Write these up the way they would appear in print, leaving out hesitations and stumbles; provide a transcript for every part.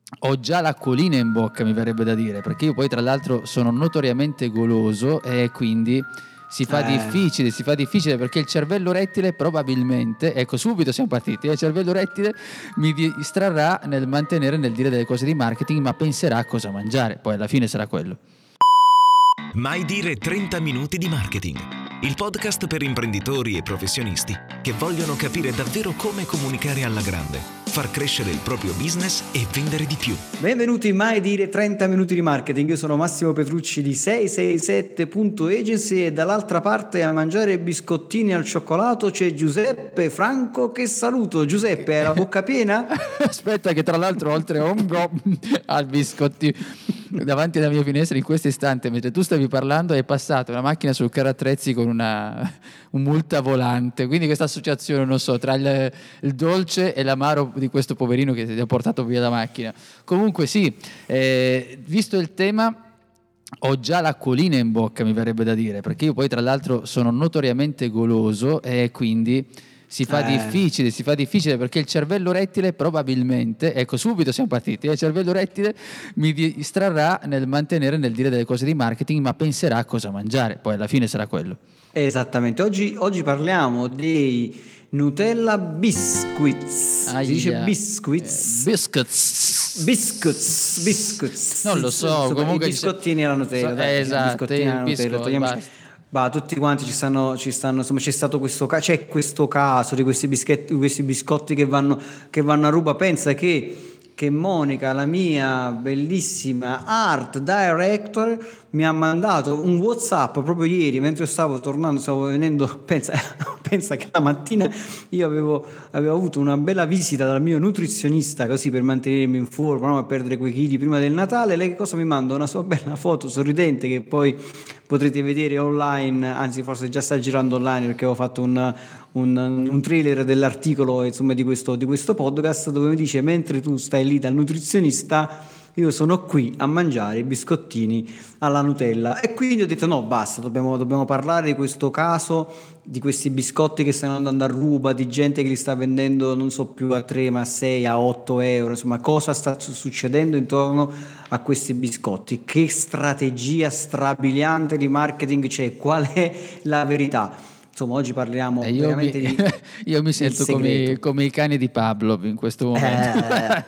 Ho già l'acquolina in bocca, mi verrebbe da dire, perché io poi tra l'altro sono notoriamente goloso e quindi si fa difficile perché il cervello rettile probabilmente, ecco subito siamo partiti, il cervello rettile mi distrarrà nel mantenere, nel dire delle cose di marketing, ma penserà a cosa mangiare, poi alla fine sarà quello. Mai dire 30 minuti di marketing, il podcast per imprenditori e professionisti che vogliono capire davvero come comunicare alla grande, far crescere il proprio business e vendere di più. Benvenuti in Mai dire 30 minuti di marketing. Io sono Massimo Petrucci di 667.agency e dall'altra parte a mangiare biscottini al cioccolato c'è Giuseppe Franco, che saluto. Giuseppe, hai la bocca piena? Aspetta che tra l'altro oltre a un go al biscotti davanti alla mia finestra in questo istante, mentre tu stavi parlando, è passata una macchina sul carro attrezzi con un multavolante, quindi questa associazione, non so, tra il dolce e l'amaro di questo poverino che si è portato via la macchina. Comunque sì, visto il tema, ho già l'acquolina in bocca, mi verrebbe da dire, perché io poi tra l'altro sono notoriamente goloso e quindi si fa difficile perché il cervello rettile probabilmente, ecco subito siamo partiti, il cervello rettile mi distrarrà nel mantenere, nel dire delle cose di marketing, ma penserà a cosa mangiare, poi alla fine sarà quello. Esattamente, oggi parliamo dei Nutella Biscuits. Si dice biscuits? Biscuits. Non lo so, insomma, comunque i biscottini alla Nutella. Esatto, il biscotto, basta. Tutti quanti ci stanno, insomma, c'è questo caso di questi biscotti che vanno a ruba. Pensa che Monica, la mia bellissima art director, mi ha mandato un WhatsApp proprio ieri mentre stavo venendo. Pensa che la mattina io avevo avuto una bella visita dal mio nutrizionista, così per mantenermi in forma, no? Per perdere quei chili prima del Natale. Lei che cosa mi manda? Una sua bella foto sorridente che poi potrete vedere online, anzi forse già sta girando online, perché avevo fatto un trailer dell'articolo, insomma, di questo podcast, dove mi dice: mentre tu stai lì dal nutrizionista, io sono qui a mangiare i biscottini alla Nutella. E quindi ho detto: no, basta, dobbiamo parlare di questo caso, di questi biscotti che stanno andando a ruba, di gente che li sta vendendo non so più a 3 ma a 6, a 8 euro. Insomma, cosa sta succedendo intorno a questi biscotti? Che strategia strabiliante di marketing c'è? Qual è la verità? Insomma, oggi parliamo veramente io mi sento come i cani di Pavlov in questo momento.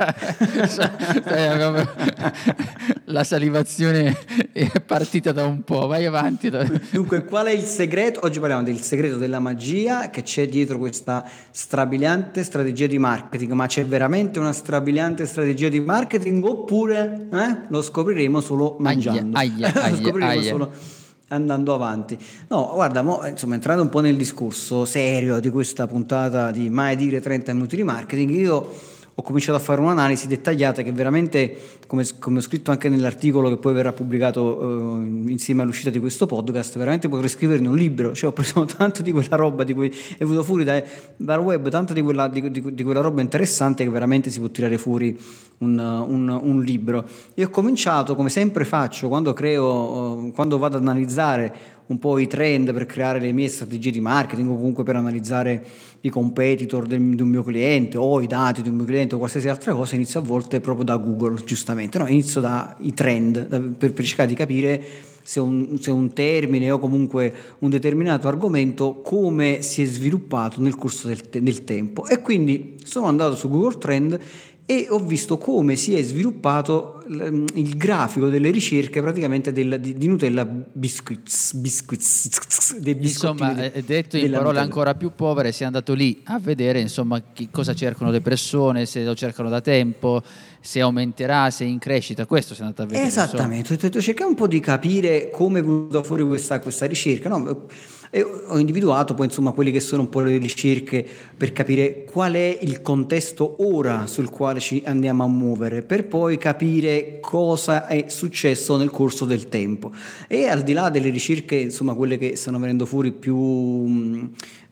La salivazione è partita da un po', vai avanti. Dunque, qual è il segreto? Oggi parliamo del segreto della magia che c'è dietro questa strabiliante strategia di marketing. Ma c'è veramente una strabiliante strategia di marketing oppure lo scopriremo solo mangiando? Lo scopriremo solo andando avanti. No, guarda, insomma, entrando un po' nel discorso serio di questa puntata di Mai dire 30 minuti di marketing, io ho cominciato a fare un'analisi dettagliata che veramente, come ho scritto anche nell'articolo che poi verrà pubblicato insieme all'uscita di questo podcast, veramente potrei scriverne un libro. Cioè, ho preso tanto di quella roba di cui è venuto fuori dal web, tanto di quella roba interessante, che veramente si può tirare fuori un libro. E ho cominciato, come sempre faccio quando vado ad analizzare un po' i trend per creare le mie strategie di marketing, o comunque per analizzare i competitor di un mio cliente o i dati di un mio cliente o qualsiasi altra cosa, inizio a volte proprio da Google, giustamente, no? Inizio dai trend per cercare di capire se un termine o comunque un determinato argomento come si è sviluppato nel corso del tempo. E quindi sono andato su Google Trend e ho visto come si è sviluppato il grafico delle ricerche praticamente di Nutella Biscuits, dei biscottini. Insomma, detto in parole ancora più povere, sei andato lì a vedere, insomma, cosa cercano le persone, se lo cercano da tempo, se aumenterà, se è in crescita. Questo sei andato a vedere. Esattamente, ho cercato un po' di capire come è venuta fuori questa ricerca, no? E ho individuato poi, insomma, quelle che sono un po' le ricerche per capire qual è il contesto ora sul quale ci andiamo a muovere, per poi capire cosa è successo nel corso del tempo. E al di là delle ricerche, insomma, quelle che stanno venendo fuori più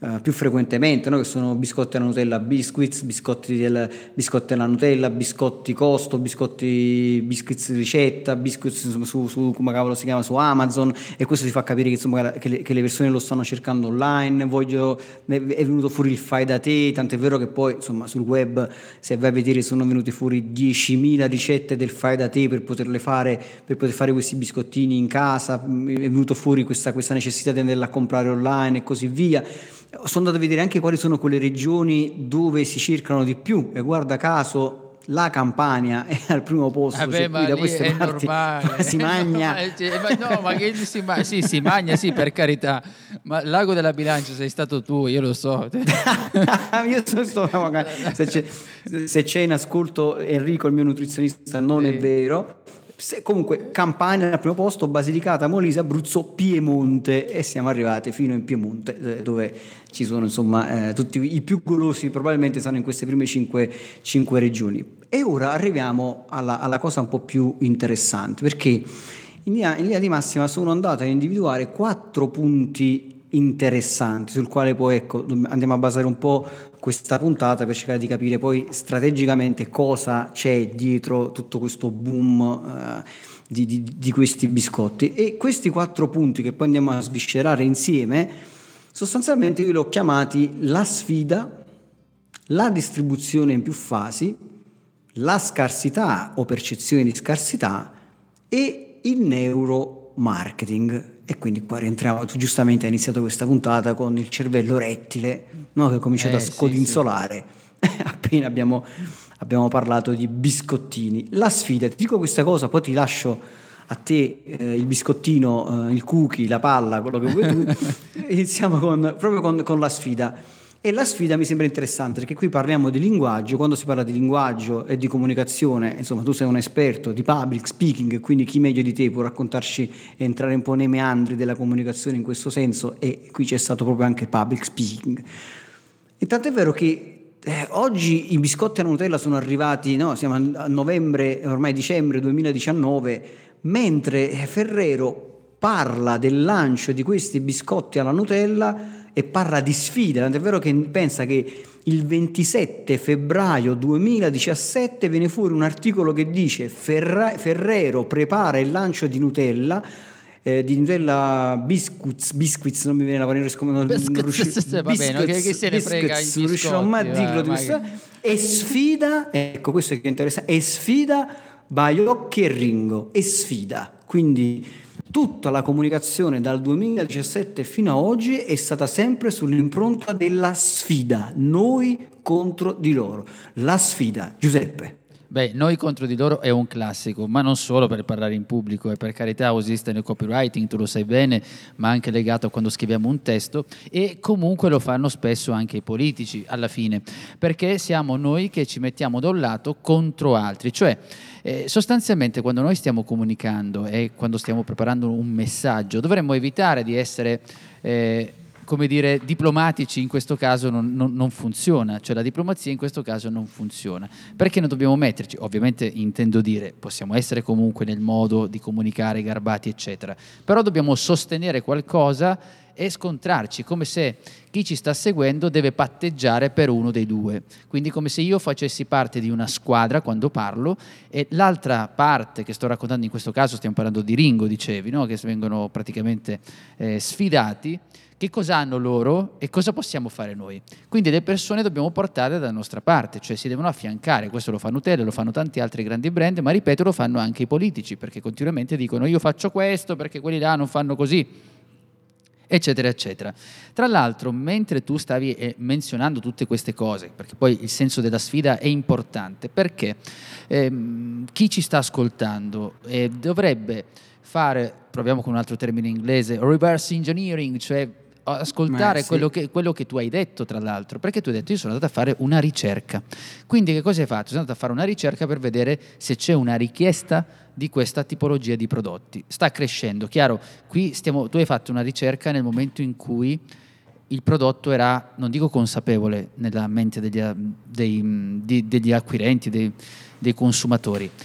più frequentemente, no? Che sono biscotti alla Nutella Biscuits, biscotti alla Nutella, biscotti Costo, biscuits ricetta, biscuits come cavolo si chiama, su Amazon, e questo ti fa capire che, insomma, che le persone lo stanno cercando online. È venuto fuori il fai da te, tant'è vero che poi, insomma, sul web, se vai a vedere, sono venute fuori 10.000 ricette del fai da te per poter fare questi biscottini in casa. È venuto fuori questa necessità di andarla a comprare online e così via. Sono andato a vedere anche quali sono quelle regioni dove si cercano di più, e guarda caso la Campania è al primo posto. Vabbè, ma da queste è parti normale. si magna. Si magna, sì, per carità. Ma l'ago della bilancia sei stato tu, io lo so. Io se c'è in ascolto Enrico, il mio nutrizionista, non sì. È vero. Comunque Campania al primo posto, Basilicata, Molise, Abruzzo, Piemonte, e siamo arrivati fino in Piemonte, dove ci sono, insomma, tutti i più golosi probabilmente stanno in queste prime 5 regioni. E ora arriviamo alla cosa un po' più interessante, perché in linea di massima sono andato a individuare 4 punti interessanti sul quale poi, ecco, andiamo a basare un po' questa puntata per cercare di capire poi strategicamente cosa c'è dietro tutto questo boom di questi biscotti. E questi 4 punti che poi andiamo a sviscerare insieme, sostanzialmente io li ho chiamati la sfida, la distribuzione in più fasi, la scarsità o percezione di scarsità e il neuromarketing. E quindi qua rientriamo, tu giustamente hai iniziato questa puntata con il cervello rettile, no? Che ha cominciato a scodinzolare, sì. Appena abbiamo parlato di biscottini. La sfida, ti dico questa cosa, poi ti lascio a te il biscottino, il cookie, la palla, quello che vuoi tu. Iniziamo proprio con la sfida. E la sfida mi sembra interessante, perché qui parliamo di linguaggio. Quando si parla di linguaggio e di comunicazione, insomma, tu sei un esperto di public speaking, quindi chi meglio di te può raccontarci e entrare un po' nei meandri della comunicazione in questo senso, e qui c'è stato proprio anche public speaking. E tanto è vero che oggi i biscotti alla Nutella sono arrivati, no? Siamo a novembre, ormai dicembre 2019, mentre Ferrero parla del lancio di questi biscotti alla Nutella e parla di sfida. Tanto è vero che pensa che il 27 febbraio 2017 viene fuori un articolo che dice Ferrero prepara il lancio di Nutella Biscuits, non mi viene la parola, che se ne frega, non riusciamo mai a dirlo, e sfida, ecco, questo è che interessa, e sfida Baiocchi e Ringo, e sfida. Quindi tutta la comunicazione dal 2017 fino a oggi è stata sempre sull'impronta della sfida, noi contro di loro, la sfida. Giuseppe. Beh, noi contro di loro è un classico, ma non solo per parlare in pubblico, e per carità esiste nel copywriting, tu lo sai bene, ma anche legato a quando scriviamo un testo, e comunque lo fanno spesso anche i politici alla fine, perché siamo noi che ci mettiamo da un lato contro altri, cioè sostanzialmente quando noi stiamo comunicando e quando stiamo preparando un messaggio dovremmo evitare di essere come dire, diplomatici. In questo caso non funziona, cioè la diplomazia in questo caso non funziona, perché non dobbiamo metterci, ovviamente intendo dire, possiamo essere comunque nel modo di comunicare garbati eccetera, però dobbiamo sostenere qualcosa e scontrarci, come se chi ci sta seguendo deve patteggiare per uno dei due, quindi come se io facessi parte di una squadra quando parlo e l'altra parte che sto raccontando, in questo caso stiamo parlando di Ringo, dicevi, no? Che vengono praticamente sfidati. Che cosa hanno loro e cosa possiamo fare noi? Quindi le persone dobbiamo portarle dalla nostra parte, cioè si devono affiancare. Questo lo fa Nutella, lo fanno tanti altri grandi brand, ma ripeto, lo fanno anche i politici, perché continuamente dicono io faccio questo perché quelli là non fanno così, eccetera eccetera. Tra l'altro, mentre tu stavi menzionando tutte queste cose, perché poi il senso della sfida è importante, perché chi ci sta ascoltando dovrebbe fare, proviamo con un altro termine inglese, reverse engineering, cioè ascoltare sì. quello che tu hai detto, tra l'altro, perché tu hai detto io sono andato a fare una ricerca. Quindi che cosa hai fatto? Sono andato a fare una ricerca per vedere se c'è una richiesta di questa tipologia di prodotti. Sta crescendo, chiaro, qui tu hai fatto una ricerca nel momento in cui il prodotto era, non dico consapevole nella mente degli acquirenti, dei consumatori.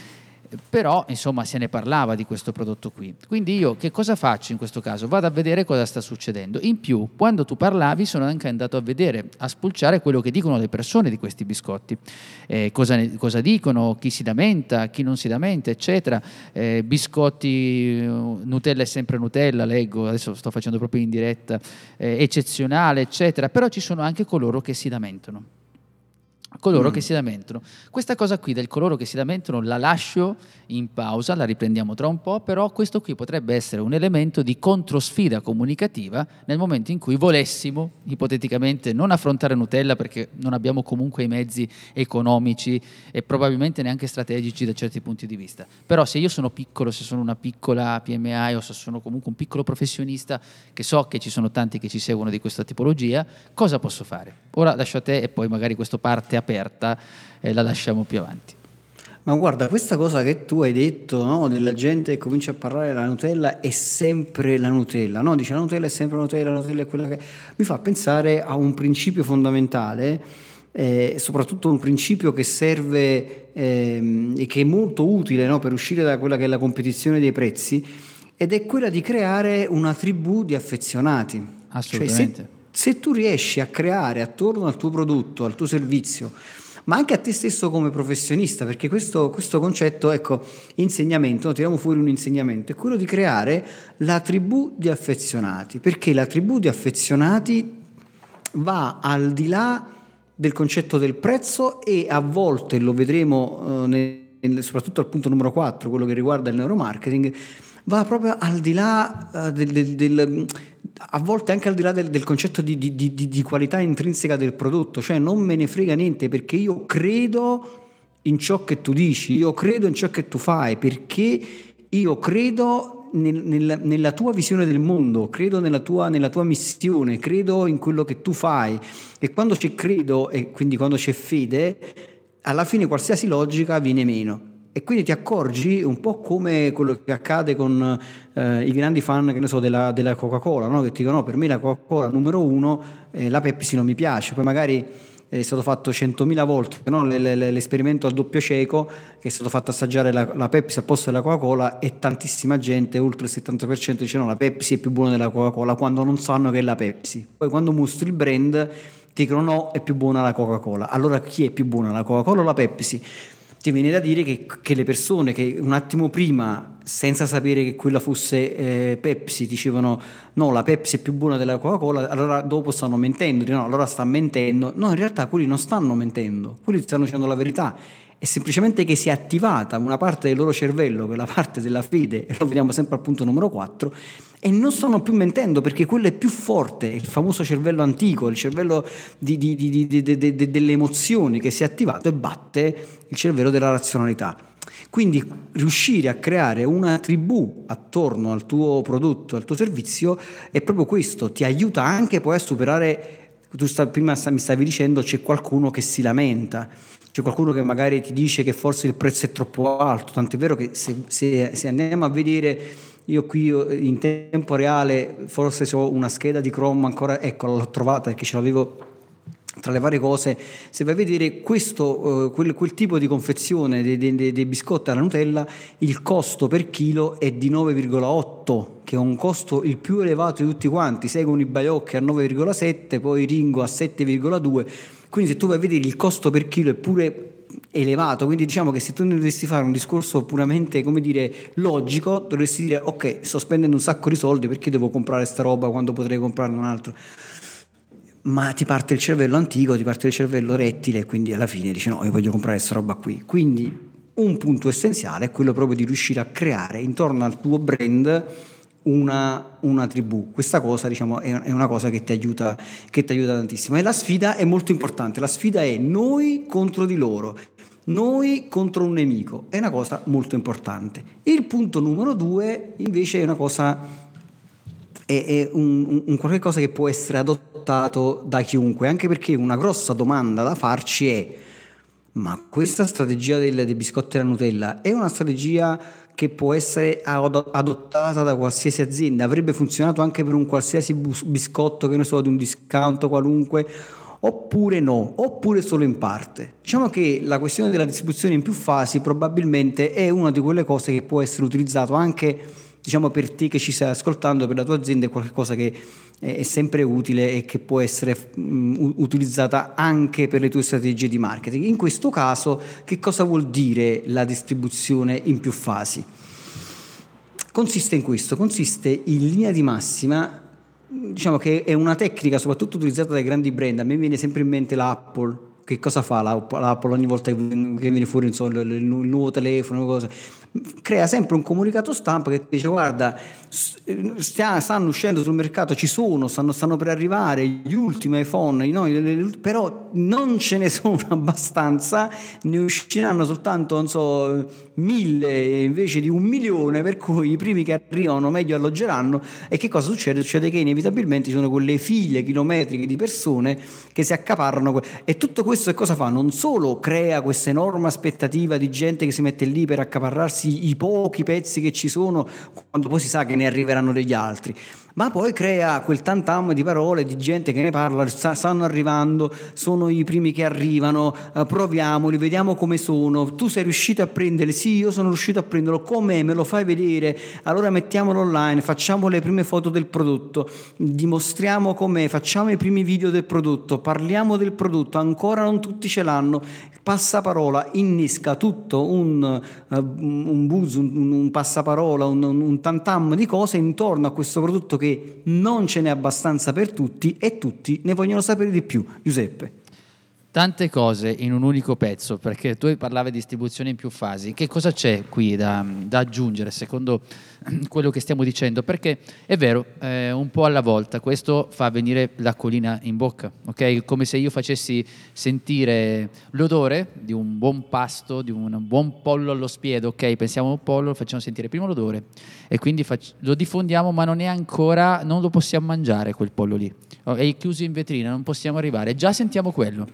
Però insomma se ne parlava di questo prodotto qui. Quindi io che cosa faccio in questo caso? Vado a vedere cosa sta succedendo. In più, quando tu parlavi, sono anche andato a vedere, a spulciare quello che dicono le persone di questi biscotti, cosa dicono, chi si lamenta, chi non si lamenta, eccetera. Biscotti, Nutella è sempre Nutella, leggo, adesso sto facendo proprio in diretta, eccezionale, eccetera. Però ci sono anche coloro che si lamentano. Che si lamentano. Questa cosa qui del coloro che si lamentano la lascio in pausa, la riprendiamo tra un po', però questo qui potrebbe essere un elemento di controsfida comunicativa nel momento in cui volessimo ipoteticamente non affrontare Nutella, perché non abbiamo comunque i mezzi economici e probabilmente neanche strategici da certi punti di vista. Però se io sono piccolo, se sono una piccola PMI o se sono comunque un piccolo professionista, che so che ci sono tanti che ci seguono di questa tipologia, cosa posso fare? Ora lascio a te e poi magari questa parte aperta la lasciamo più avanti. Ma guarda, questa cosa che tu hai detto, no, della gente che comincia a parlare della Nutella è sempre la Nutella, no? Dice la Nutella è sempre la Nutella è quella che... Mi fa pensare a un principio fondamentale, soprattutto un principio che serve e che è molto utile, no, per uscire da quella che è la competizione dei prezzi, ed è quella di creare una tribù di affezionati. Assolutamente. Cioè, se tu riesci a creare attorno al tuo prodotto, al tuo servizio, ma anche a te stesso come professionista, perché questo concetto, ecco, insegnamento, tiriamo fuori un insegnamento, è quello di creare la tribù di affezionati, perché la tribù di affezionati va al di là del concetto del prezzo e a volte, lo vedremo soprattutto al punto numero 4, quello che riguarda il neuromarketing, va proprio al di là a volte anche al di là del concetto di qualità intrinseca del prodotto, cioè non me ne frega niente perché io credo in ciò che tu dici, io credo in ciò che tu fai, perché io credo nella tua visione del mondo, credo nella tua missione, credo in quello che tu fai, e quando c'è credo e quindi quando c'è fede, alla fine qualsiasi logica viene meno. E quindi ti accorgi un po' come quello che accade con i grandi fan, che ne so, della Coca-Cola, no? Che ti dicono: no, per me la Coca-Cola numero 1, la Pepsi non mi piace. Poi magari è stato fatto 100.000 volte, no? L'esperimento al doppio cieco, che è stato fatto assaggiare la Pepsi al posto della Coca-Cola, e tantissima gente, oltre il 70%, dice no, la Pepsi è più buona della Coca-Cola, quando non sanno che è la Pepsi. Poi quando mostri il brand ti dicono no, è più buona la Coca-Cola. Allora chi è più buona, la Coca-Cola o la Pepsi? Ti viene da dire che le persone che un attimo prima, senza sapere che quella fosse Pepsi, dicevano no, la Pepsi è più buona della Coca-Cola, allora dopo stanno mentendo, no, allora sta mentendo. No, in realtà quelli non stanno mentendo, quelli stanno dicendo la verità. È semplicemente che si è attivata una parte del loro cervello, che è la parte della fede, e lo vediamo sempre al punto numero 4, e non stanno più mentendo perché quello è più forte, il famoso cervello antico, il cervello delle emozioni che si è attivato e batte il cervello della razionalità. Quindi riuscire a creare una tribù attorno al tuo prodotto, al tuo servizio, è proprio questo, ti aiuta anche poi a superare. Prima mi stavi dicendo c'è qualcuno che si lamenta, c'è qualcuno che magari ti dice che forse il prezzo è troppo alto, tant'è vero che se andiamo a vedere, io qui in tempo reale, forse se ho una scheda di Chrome ancora, ecco, l'ho trovata perché ce l'avevo tra le varie cose. Se vai a vedere quel tipo di confezione dei biscotti alla Nutella, il costo per chilo è di 9,8, che è un costo il più elevato di tutti quanti. Seguono i Baiocchi a 9,7, poi Ringo a 7,2. Quindi se tu vai a vedere il costo per chilo è pure elevato, quindi diciamo che se tu ne dovessi fare un discorso puramente, come dire, logico, dovresti dire ok, sto spendendo un sacco di soldi, perché devo comprare sta roba quando potrei comprarne un altro? Ma ti parte il cervello antico, ti parte il cervello rettile, e quindi alla fine dici no, io voglio comprare questa roba qui. Quindi un punto essenziale è quello proprio di riuscire a creare intorno al tuo brand una tribù. Questa cosa, diciamo, è una cosa che ti aiuta tantissimo, e la sfida è molto importante. La sfida è noi contro di loro, noi contro un nemico, è una cosa molto importante. Il punto numero 2 invece è una cosa, è un qualche cosa che può essere adottato da chiunque, anche perché una grossa domanda da farci è: ma questa strategia dei biscotti alla Nutella è una strategia che può essere adottata da qualsiasi azienda? Avrebbe funzionato anche per un qualsiasi biscotto, che ne so, di un discount qualunque, oppure no, oppure solo in parte. Diciamo che la questione della distribuzione in più fasi probabilmente è una di quelle cose che può essere utilizzato anche, diciamo, per te che ci stai ascoltando, per la tua azienda, è qualcosa che è sempre utile e che può essere utilizzata anche per le tue strategie di marketing. In questo caso, che cosa vuol dire la distribuzione in più fasi? Consiste in questo, consiste in linea di massima, diciamo che è una tecnica soprattutto utilizzata dai grandi brand. A me viene sempre in mente l'Apple. Che cosa fa l'Apple ogni volta che viene fuori, insomma, il nuovo telefono, cose? Crea sempre un comunicato stampa che dice: guarda, stanno uscendo sul mercato, stanno per arrivare gli ultimi iPhone, però non ce ne sono abbastanza, ne usciranno soltanto, non so, 1000 invece di 1 milione, per cui i primi che arrivano meglio alloggeranno. E che cosa succede? Succede che inevitabilmente ci sono quelle file chilometriche di persone che si accaparrano, e tutto questo che cosa fa? Non solo crea questa enorme aspettativa di gente che si mette lì per accaparrarsi i pochi pezzi che ci sono, quando poi si sa che ne arriveranno degli altri, ma poi crea quel tantam di parole, di gente che ne parla: stanno arrivando, sono i primi che arrivano, proviamoli, vediamo come sono, tu sei riuscito a prenderli? Sì, io sono riuscito a prenderlo. Com'è? Me lo fai vedere? Allora mettiamolo online, facciamo le prime foto del prodotto, dimostriamo com'è, facciamo i primi video del prodotto, parliamo del prodotto, ancora non tutti ce l'hanno. Passaparola innesca tutto un buzz, un passaparola, un tantam di cose intorno a questo prodotto che non ce n'è abbastanza per tutti e tutti ne vogliono sapere di più. Giuseppe. Tante cose in un unico pezzo, perché tu parlavi di distribuzione in più fasi. Che cosa c'è qui da aggiungere secondo quello che stiamo dicendo? Perché è vero, un po' alla volta questo fa venire l'acquolina in bocca, ok? Come se io facessi sentire l'odore di un buon pasto, di un buon pollo allo spiedo, ok? Pensiamo a un pollo, facciamo sentire prima l'odore e quindi lo diffondiamo, ma non è ancora, non lo possiamo mangiare quel pollo lì, è chiuso in vetrina, non possiamo arrivare, già sentiamo quello.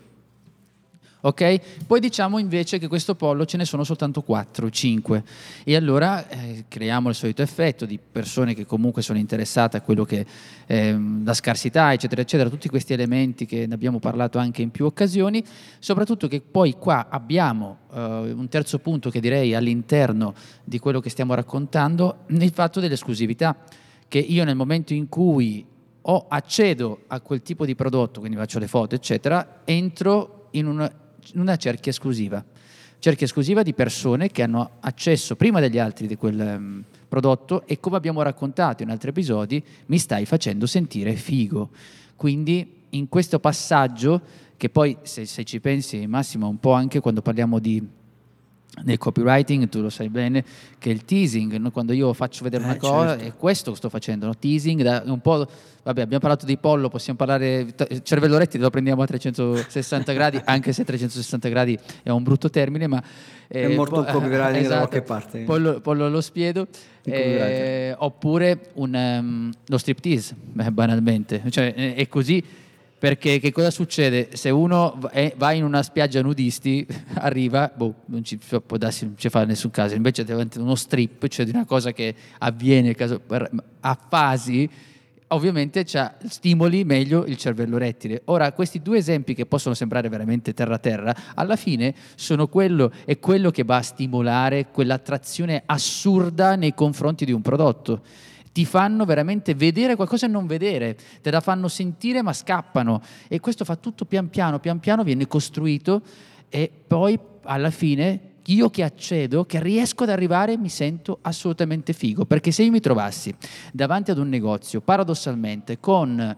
Ok? Poi diciamo invece che questo pollo ce ne sono soltanto 4, 5 e allora creiamo il solito effetto di persone che comunque sono interessate a quello che la scarsità, eccetera eccetera, tutti questi elementi che ne abbiamo parlato anche in più occasioni, soprattutto che poi qua abbiamo un terzo punto che direi all'interno di quello che stiamo raccontando, il fatto dell'esclusività, che io nel momento in cui accedo a quel tipo di prodotto, quindi faccio le foto eccetera, entro in una cerchia esclusiva di persone che hanno accesso prima degli altri di quel prodotto e, come abbiamo raccontato in altri episodi, mi stai facendo sentire figo. Quindi in questo passaggio, che poi se ci pensi Massimo un po' anche quando parliamo nel copywriting, tu lo sai bene che il teasing, no? Quando io faccio vedere una cosa, certo. È questo che sto facendo, no? Teasing, un po', vabbè, abbiamo parlato di pollo, possiamo parlare cervello rettile, lo prendiamo a 360 gradi, anche se 360 gradi è un brutto termine, ma è morto il copywriting, esatto, da qualche parte. Pollo allo spiedo, oppure lo striptease, banalmente, cioè è così. Perché che cosa succede? Se uno va in una spiaggia nudisti, arriva, non ci può darsi, non ci fa nessun caso, invece davanti a uno strip, cioè di una cosa che avviene a fasi, ovviamente stimoli meglio il cervello rettile. Ora, questi due esempi che possono sembrare veramente terra, alla fine sono quello che va a stimolare quell'attrazione assurda nei confronti di un prodotto. Ti fanno veramente vedere qualcosa e non vedere, te la fanno sentire ma scappano, e questo fa tutto pian piano, viene costruito, e poi alla fine io che accedo, che riesco ad arrivare, mi sento assolutamente figo, perché se io mi trovassi davanti ad un negozio paradossalmente con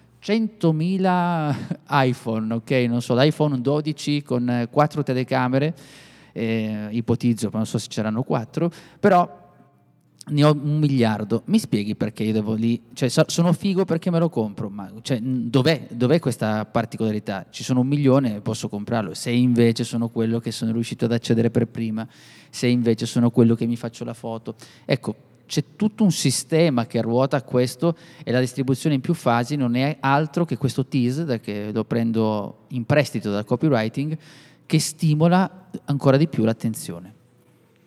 100.000 iPhone, ok, non so, l'iPhone 12 con 4 telecamere, ipotizzo, non so se c'erano 4, però ne ho 1 miliardo, mi spieghi perché io devo lì, cioè sono figo perché me lo compro, ma cioè, dov'è questa particolarità? Ci sono 1 milione, posso comprarlo. Se invece sono quello che sono riuscito ad accedere per prima, se invece sono quello che mi faccio la foto, ecco, c'è tutto un sistema che ruota a questo, e la distribuzione in più fasi non è altro che questo tease, che lo prendo in prestito dal copywriting, che stimola ancora di più l'attenzione.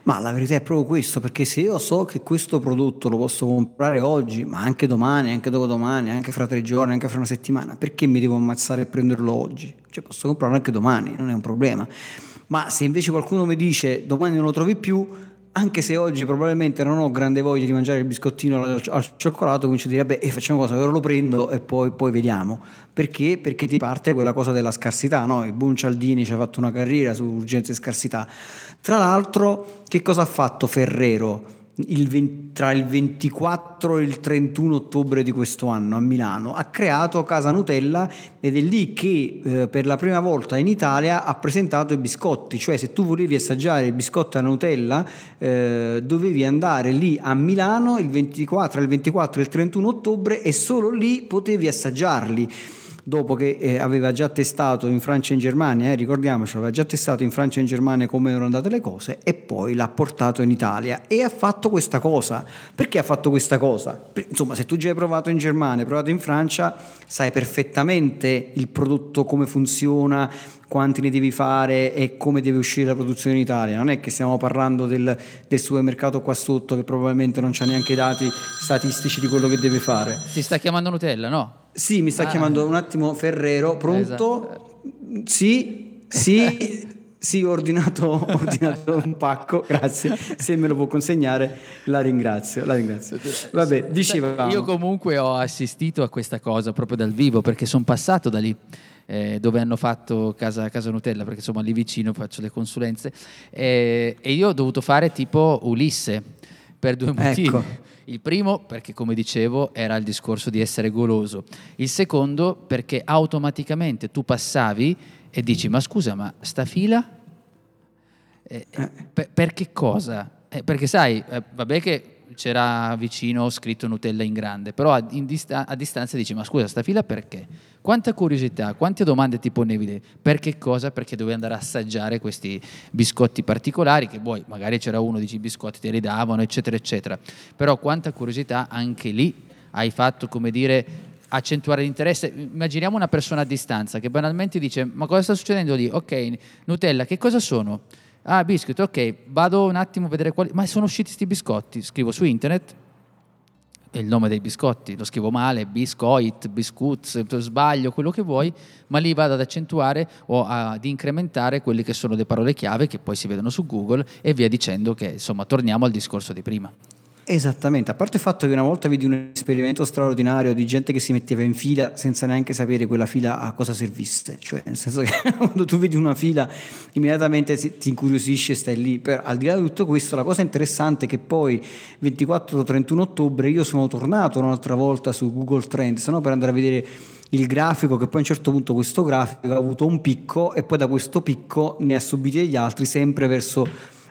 Ma la verità è proprio questo, perché se io so che questo prodotto lo posso comprare oggi, ma anche domani, anche dopodomani, anche fra 3 giorni, anche fra una settimana, perché mi devo ammazzare e prenderlo oggi? Cioè posso comprarlo anche domani, non è un problema. Ma se invece qualcuno mi dice domani non lo trovi più, anche se oggi probabilmente non ho grande voglia di mangiare il biscottino al cioccolato, comincio a dire, vabbè, facciamo cosa, ora lo prendo e poi vediamo. Perché? Perché ti parte quella cosa della scarsità, no? Il buon Cialdini ci ha fatto una carriera su urgenza e scarsità. Tra l'altro, che cosa ha fatto Ferrero tra il 24 e il 31 ottobre di questo anno a Milano? Ha creato Casa Nutella ed è lì che per la prima volta in Italia ha presentato i biscotti, cioè se tu volevi assaggiare i biscotti alla Nutella dovevi andare lì a Milano il 24 e il 31 ottobre e solo lì potevi assaggiarli. Dopo che aveva già testato in Francia e in Germania, ricordiamoci, aveva già testato in Francia e in Germania come erano andate le cose e poi l'ha portato in Italia e ha fatto questa cosa. Perché ha fatto questa cosa? Insomma, se tu già hai provato in Germania, hai provato in Francia, sai perfettamente il prodotto come funziona, quanti ne devi fare e come deve uscire la produzione in Italia. Non è che stiamo parlando del supermercato qua sotto che probabilmente non c'ha neanche i dati statistici di quello che deve fare. Si sta chiamando Nutella, no? Sì, mi sta chiamando un attimo Ferrero, pronto? Esatto. Sì, ho ordinato un pacco, grazie. Se me lo può consegnare, la ringrazio. Vabbè, dicevamo. Io comunque ho assistito a questa cosa proprio dal vivo, perché sono passato da lì. Dove hanno fatto casa Nutella, perché insomma lì vicino faccio le consulenze, e io ho dovuto fare tipo Ulisse per 2 motivi. Ecco. Il primo perché, come dicevo, era il discorso di essere goloso. Il secondo perché automaticamente tu passavi e dici, ma scusa, ma sta fila per che cosa? Perché sai, vabbè che c'era vicino scritto Nutella in grande, però a distanza dici, ma scusa, sta fila perché? Quanta curiosità, quante domande ti ponevi lì? Per che cosa? Perché dovevi andare a assaggiare questi biscotti particolari, che poi magari c'era uno, dici, i biscotti te li davano, eccetera, eccetera. Però quanta curiosità anche lì hai fatto, come dire, accentuare l'interesse. Immaginiamo una persona a distanza che banalmente dice, ma cosa sta succedendo lì? Ok, Nutella, che cosa sono? Ah, biscuit, ok, vado un attimo a vedere quali... Ma sono usciti sti biscotti? Scrivo su internet il nome dei biscotti, lo scrivo male, biscoit, biscuits, sbaglio, quello che vuoi, ma lì vado ad accentuare o ad incrementare quelle che sono le parole chiave che poi si vedono su Google e via dicendo, che insomma torniamo al discorso di prima. Esattamente, a parte il fatto che una volta vidi un esperimento straordinario di gente che si metteva in fila senza neanche sapere quella fila a cosa servisse, cioè nel senso che quando tu vedi una fila immediatamente ti incuriosisci e stai lì. Al di là di tutto questo, la cosa interessante è che poi 24-31 ottobre io sono tornato un'altra volta su Google Trends, no? Per andare a vedere il grafico, che poi a un certo punto questo grafico ha avuto un picco e poi da questo picco ne ha subiti degli altri sempre verso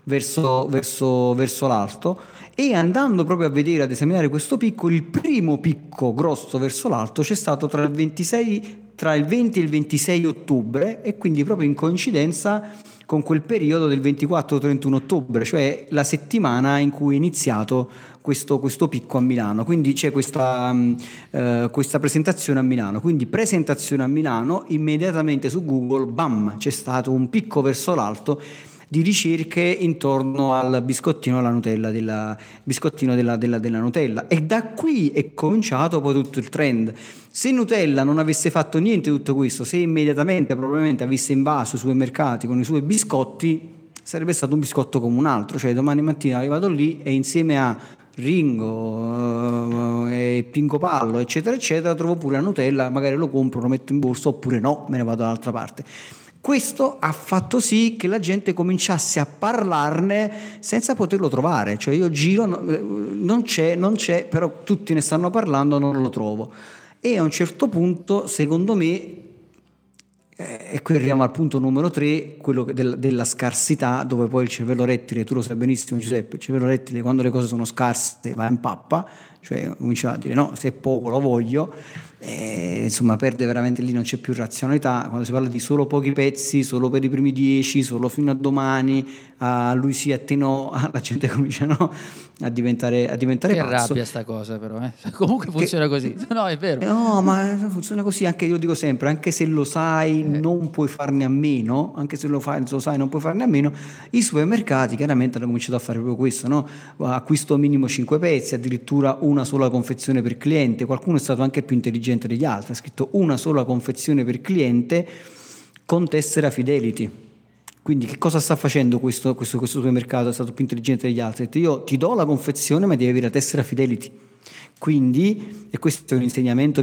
l'alto, e andando proprio a vedere, ad esaminare questo picco, il primo picco grosso verso l'alto c'è stato tra il 20 e il 26 ottobre e quindi proprio in coincidenza con quel periodo del 24-31 ottobre, cioè la settimana in cui è iniziato questo picco a Milano. Quindi c'è questa presentazione a Milano, quindi presentazione a Milano, immediatamente su Google, bam, c'è stato un picco verso l'alto di ricerche intorno al biscottino alla Nutella, della Nutella, e da qui è cominciato poi tutto il trend. Se Nutella non avesse fatto niente di tutto questo, se immediatamente probabilmente avesse invaso i supermercati con i suoi biscotti, sarebbe stato un biscotto come un altro, cioè domani mattina arrivato lì e insieme a Ringo e Pinco Pallo eccetera eccetera trovo pure la Nutella, magari lo compro, lo metto in borsa, oppure no, me ne vado dall'altra parte. Questo ha fatto sì che la gente cominciasse a parlarne senza poterlo trovare, cioè io giro, non c'è, però tutti ne stanno parlando, non lo trovo. E a un certo punto, secondo me, e qui arriviamo al punto numero 3, quello della scarsità, dove poi il cervello rettile, tu lo sai benissimo Giuseppe, il cervello rettile quando le cose sono scarse va in pappa, Cioè cominciava a dire no, se è poco lo voglio, insomma perde veramente, lì non c'è più razionalità. Quando si parla di solo pochi pezzi, solo per i primi 10, solo fino a domani, a lui sì, a te no, la gente comincia no, a diventare Che pazzo. rabbia sta cosa però, comunque funziona così. No, è vero. No, ma funziona così, anche io dico sempre, anche se lo sai non puoi farne a meno, anche se lo sai non puoi farne a meno, i supermercati chiaramente hanno cominciato a fare proprio questo, no? Acquisto minimo 5 pezzi, addirittura una sola confezione per cliente, qualcuno è stato anche più intelligente degli altri, ha scritto una sola confezione per cliente con tessera Fidelity. Quindi che cosa sta facendo questo supermercato? È stato più intelligente degli altri, ha detto io ti do la confezione ma devi avere la tessera Fidelity. Quindi, e questo è un insegnamento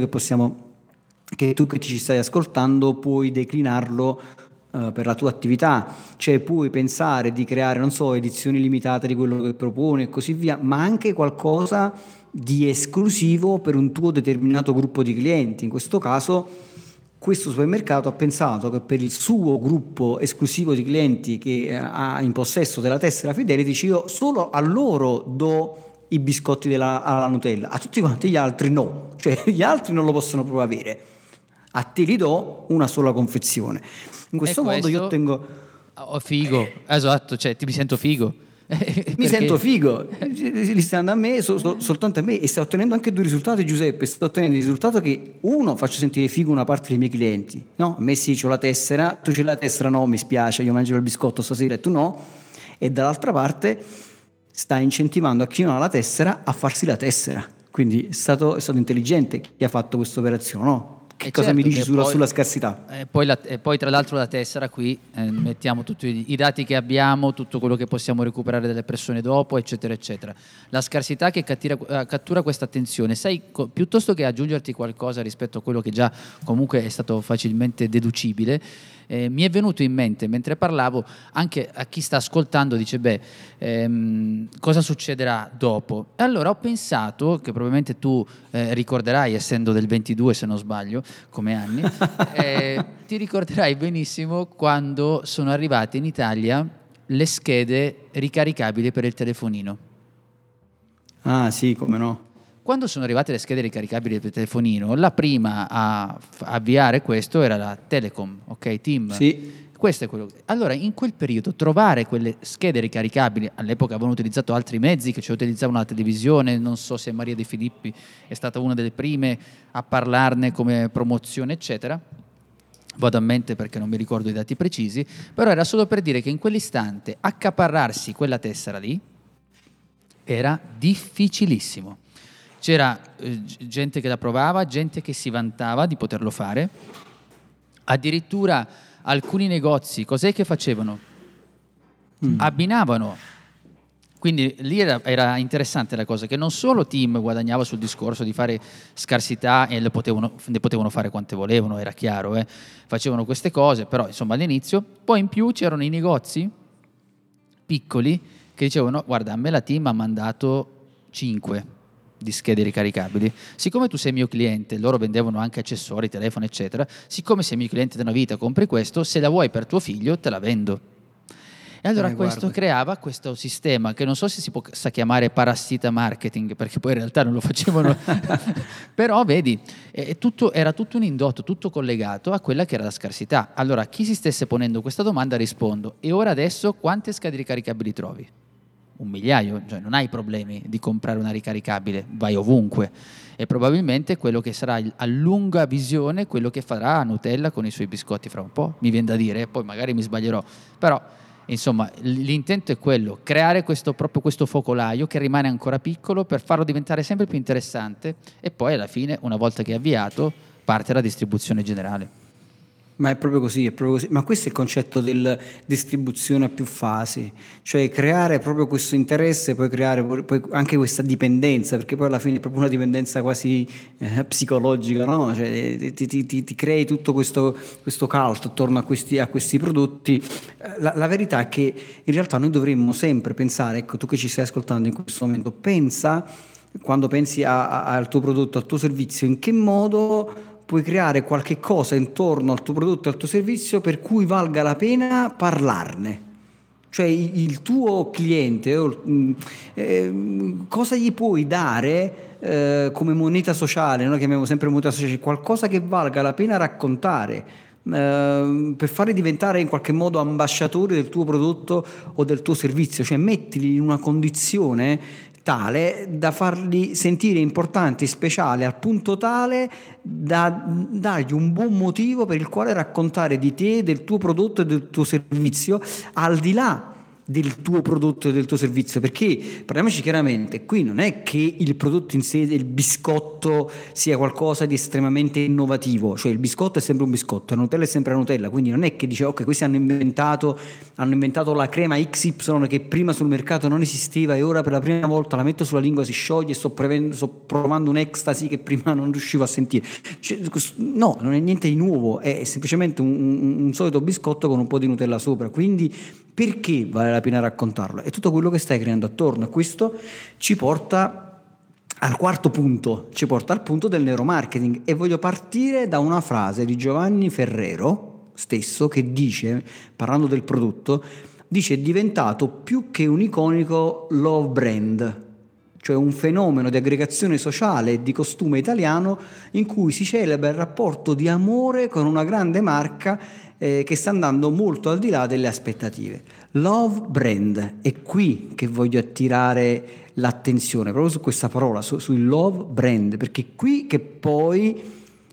che tu che ci stai ascoltando puoi declinarlo per la tua attività, cioè puoi pensare di creare, non so, edizioni limitate di quello che proponi e così via, ma anche qualcosa di esclusivo per un tuo determinato gruppo di clienti. In questo caso questo supermercato ha pensato che per il suo gruppo esclusivo di clienti che ha in possesso della tessera Fidelity, io solo a loro do i biscotti alla Nutella, a tutti quanti gli altri no, cioè gli altri non lo possono proprio avere, a te li do una sola confezione. In questo modo io ottengo figo, esatto, cioè mi sento figo. Mi sento figo, li sta andando a me, soltanto a me, e sto ottenendo anche due risultati, Giuseppe. Sto ottenendo il risultato che, uno, faccio sentire figo una parte dei miei clienti, no? A me sì, c'ho la tessera, tu c'hai la tessera, no, mi spiace, io mangio il biscotto stasera e tu no, e dall'altra parte sta incentivando a chi non ha la tessera a farsi la tessera. Quindi è stato intelligente chi ha fatto questa operazione, no? Che cosa mi dici sulla scarsità? Poi tra l'altro la tessera qui mettiamo tutti i dati che abbiamo, tutto quello che possiamo recuperare dalle persone dopo, eccetera eccetera. La scarsità che cattura questa attenzione, sai, piuttosto che aggiungerti qualcosa rispetto a quello che già comunque è stato facilmente deducibile, mi è venuto in mente mentre parlavo, anche a chi sta ascoltando dice cosa succederà dopo? E allora ho pensato che probabilmente tu ricorderai, essendo del 22 se non sbaglio come anni, ti ricorderai benissimo quando sono arrivate in Italia le schede ricaricabili per il telefonino. Ah sì, come no. Quando sono arrivate le schede ricaricabili per il telefonino, la prima a avviare questo era la Telecom, ok? TIM. Sì. Questo è quello. Allora, in quel periodo, trovare quelle schede ricaricabili, all'epoca avevano utilizzato altri mezzi, che ci utilizzavano la televisione, non so se Maria De Filippi è stata una delle prime a parlarne come promozione, eccetera. Vado a mente perché non mi ricordo i dati precisi, però era solo per dire che in quell'istante accaparrarsi quella tessera lì era difficilissimo. C'era gente che la provava, gente che si vantava di poterlo fare, addirittura alcuni negozi, cos'è che facevano? Abbinavano. Quindi lì era interessante la cosa, che non solo Tim guadagnava sul discorso di fare scarsità e ne potevano fare quante volevano, era chiaro, facevano queste cose, però insomma all'inizio, poi in più c'erano i negozi piccoli che dicevano guarda, a me la Tim ha mandato 5 di schede ricaricabili, siccome tu sei mio cliente, loro vendevano anche accessori, telefono eccetera, siccome sei mio cliente da una vita, compri questo, se la vuoi per tuo figlio te la vendo. E allora questo creava questo sistema che non so se si possa chiamare parassita marketing, perché poi in realtà non lo facevano, però vedi, era tutto un indotto, tutto collegato a quella che era la scarsità. Allora chi si stesse ponendo questa domanda rispondo, e ora adesso quante schede ricaricabili trovi? 1 migliaio, cioè non hai problemi di comprare una ricaricabile, vai ovunque, e probabilmente quello che sarà a lunga visione quello che farà Nutella con i suoi biscotti fra un po', mi viene da dire, poi magari mi sbaglierò, però insomma l'intento è quello, creare proprio questo focolaio che rimane ancora piccolo per farlo diventare sempre più interessante, e poi alla fine, una volta che è avviato, parte la distribuzione generale. Ma è proprio così, ma questo è il concetto della distribuzione a più fasi, cioè creare proprio questo interesse, poi creare poi anche questa dipendenza, perché poi alla fine è proprio una dipendenza quasi psicologica, no? Cioè, ti crei tutto questo cult attorno a questi prodotti. La verità è che in realtà noi dovremmo sempre pensare, ecco, tu che ci stai ascoltando in questo momento, pensa, quando pensi al tuo prodotto, al tuo servizio, in che modo puoi creare qualche cosa intorno al tuo prodotto e al tuo servizio per cui valga la pena parlarne. Cioè il tuo cliente, cosa gli puoi dare come moneta sociale, noi chiamiamo sempre moneta sociale, qualcosa che valga la pena raccontare, per farli diventare in qualche modo ambasciatori del tuo prodotto o del tuo servizio, cioè mettili in una condizione tale da farli sentire importanti, speciali, al punto tale da dargli un buon motivo per il quale raccontare di te, del tuo prodotto e del tuo servizio, al di là del tuo prodotto e del tuo servizio, perché parliamoci chiaramente, qui non è che il prodotto in sé, il biscotto, sia qualcosa di estremamente innovativo, cioè il biscotto è sempre un biscotto, la Nutella è sempre la Nutella, quindi non è che dice ok, questi hanno inventato la crema XY che prima sul mercato non esisteva e ora per la prima volta la metto sulla lingua, si scioglie e sto provando un'ecstasy che prima non riuscivo a sentire. Cioè, no, non è niente di nuovo, è semplicemente un solito biscotto con un po' di Nutella sopra, quindi perché vale la pena raccontarlo? È tutto quello che stai creando attorno, e questo ci porta al quarto punto, ci porta al punto del neuromarketing, e voglio partire da una frase di Giovanni Ferrero stesso che dice, parlando del prodotto, dice: è diventato più che un iconico love brand, cioè un fenomeno di aggregazione sociale e di costume italiano in cui si celebra il rapporto di amore con una grande marca che sta andando molto al di là delle aspettative. Love brand, è qui che voglio attirare l'attenzione, proprio su questa parola, sul love brand, perché è qui che poi